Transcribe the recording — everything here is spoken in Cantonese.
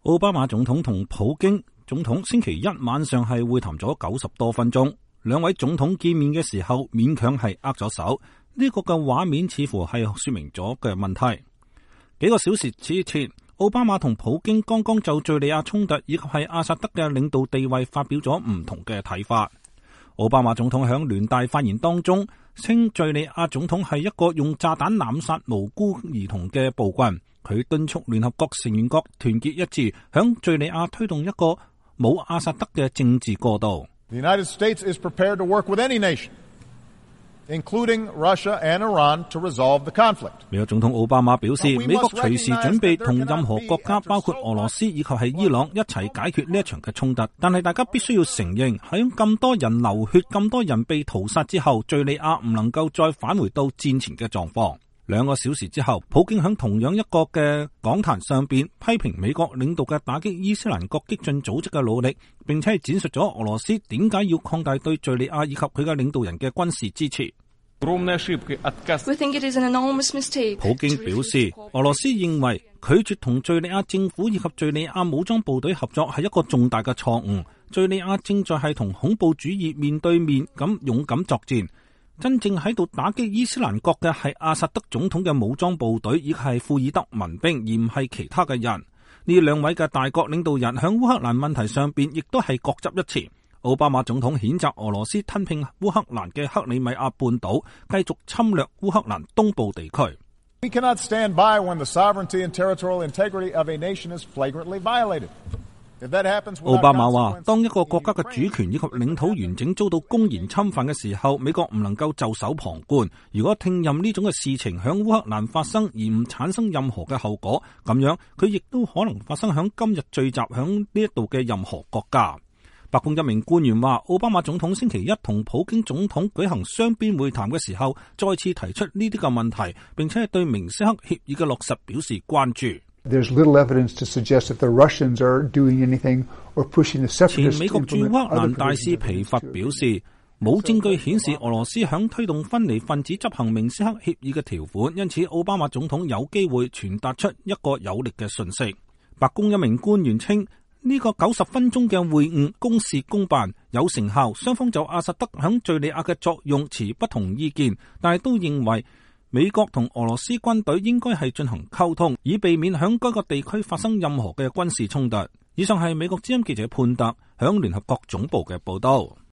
奧巴馬總統同普京總統星期一晚上係會談咗90多分鐘，兩位總統見面嘅時候勉強係握咗手，呢個嘅畫面似乎係說明咗嘅問題。幾個小時之前，奧巴馬同普京剛剛就敘利亞衝突以及係阿薩德嘅領導地位發表咗唔同嘅睇法。奧巴馬總統響聯大發言當中稱敘利亞總統係一個用炸彈濫殺無辜兒童嘅暴君。佢敦促聯合國成員國團結一致，響敘利亞推動一個冇阿薩德嘅政治過渡。 The United States is prepared to work with any nation, including Russia and Iran, to resolve the conflict. 美國總統奧巴馬表示，美國隨時準備同任何國家，包括俄羅斯以及係伊朗一齊解決呢一場嘅衝突。但係大家必須要承認，喺咁多人流血、咁多人被屠殺之後，敘利亞唔能夠再返回到戰前嘅狀況。2個小時之後，普京喺同樣一個嘅講壇上邊批評美國領導嘅打擊伊斯蘭國激進組織嘅努力，並且係展述咗俄羅斯點解要擴大對敘利亞以及佢嘅領導人嘅軍事支持。普京表示，俄羅斯認為拒絕同敘利亞政府以及敘利亞武裝部隊合作係一個重大嘅錯誤。敘利亞正在係同恐怖主義面對面咁勇敢作戰。真正喺度打擊伊斯蘭國嘅係阿薩德總統嘅武裝部隊，亦係庫爾德民兵，而唔係其他嘅人。呢兩位嘅大國領導人響烏克蘭問題上邊，亦都係各執一詞。奧巴馬總統譴責俄羅斯吞併烏克蘭嘅克里米亞半島，繼續侵略烏克蘭東部地區。 We cannot stand by when the sovereignty and territorial integrity of a nation is flagrantly violated. 奧巴馬話，當一個國家嘅主權以及領土完整遭到公然侵犯嘅時候，美國唔能夠袖手旁觀。如果聽任呢種嘅事情響烏克蘭發生而唔產生任何嘅後果，咁樣佢亦都可能發生響今日聚集響呢一度嘅任何國家。白宮一名官員話，奧巴馬總統星期一同普京總統舉行雙邊會談嘅時候，再次提出呢啲嘅問題，並且係對明斯克協議嘅落實表示關注。 There's little evidence to suggest that the Russians are doing anything or pushing the separatists. 前美國駐烏克蘭大使皮佛表示，冇證據顯示俄羅斯響推動分離分子執行明斯克協議嘅條款，因此奧巴馬總統有機會傳達出一個有力嘅訊息。白宮一名官員稱，呢個90分鐘嘅會晤公事公辦，有成效，雙方就阿薩德響敘利亞嘅作用持不同意見，但係都認為美國同俄羅斯軍隊應該係進行溝通，以避免響該個地區發生任何嘅軍事衝突。以上係美國之音記者潘特響聯合國總部嘅報道。